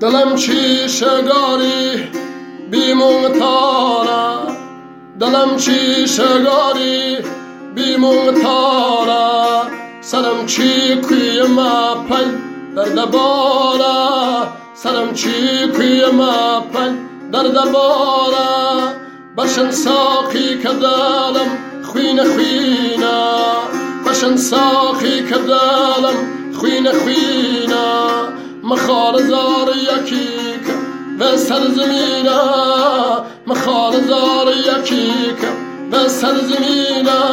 دلم چی شگاری بیمون تارا دلم چی شگاری بیمون تارا سرم چی کوی ما پل در دبارا سرم چی کوی ما پل در دبارا بشن ساقی کدالم خوین خوینا بشن ساقی کدالم خوین خوینا مخار زار یکیک و سرزمینا مخار زار یکیک و سرزمینا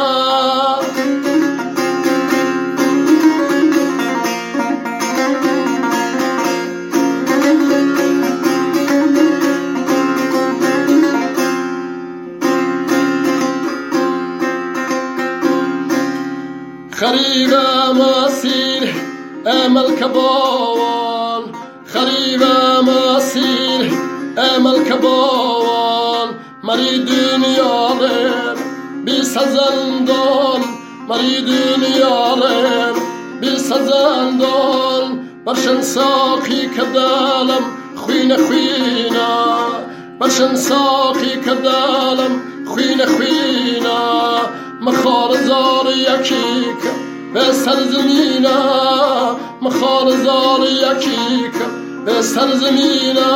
خریبم اسیر امل کباوان خریبم اسیر امل کباوان مری دنیالم بی سزندان مری دنیالم بی سزندان برشن ساقی کدالم خوین خوینا برشن ساقی کدالم خوین خوینا مخار زار یکیک به سرزمینا مخار زار یکیک به سرزمینا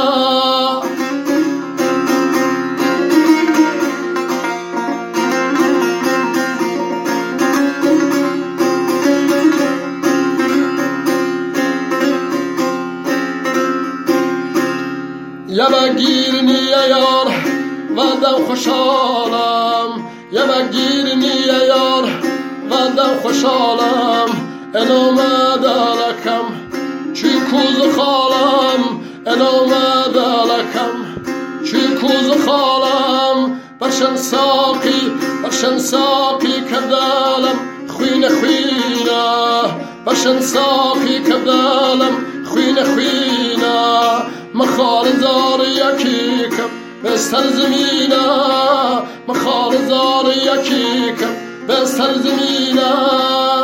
یه گیرنی یار و دم خوشحالم یه گیرنی یار و دم خوشحالم انومد لکم چی کوز خالم انومد لکم چی کوز خالم برشن ساقی کدالم خوین خوینا برشن ساقی کدالم خوین خوینا مخار زار یکیکم به سرزمینا مخار زار یکیکم به سرزمینا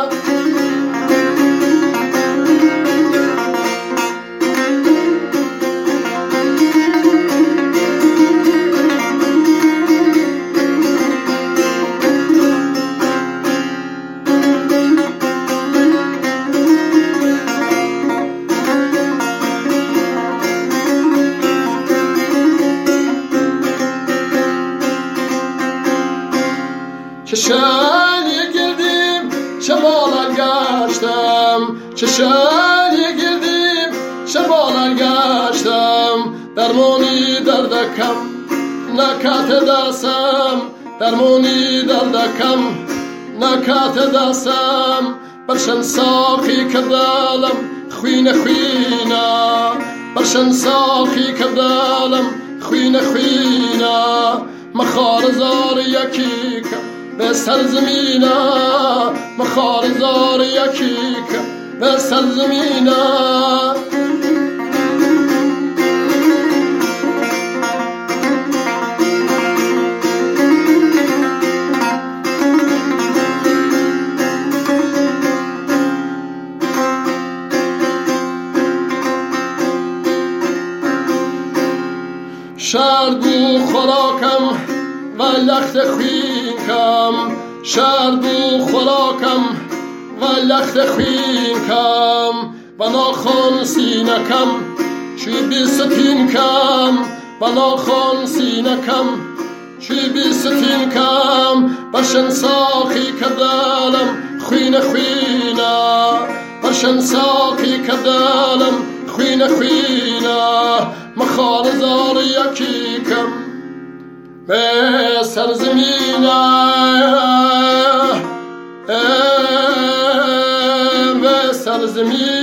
چشانی گردیم شمالا گشتم چشانی گردیم شمالا گشتم درمانی دردکم نکات دستم درمانی دردکم نکات دستم برشن ساقی کدالم خوین خوینا برشن ساقی کدالم خوین خوینا مخار زار یکیکم به سرزمینا مخار زار یکیک به سرزمینا شرد بو خوراکم و لخت خوینکم شرد بو خوراکم و لخت خوینکم و ناخون سینکم چی بی ستینکم و ناخون سینکم چی بی ستینکم برشن ساقی کدالم خوین خوینا برشن ساقی کدالم خوین خوینا مخار زار یکیکم به سرزمینا به سرزمینا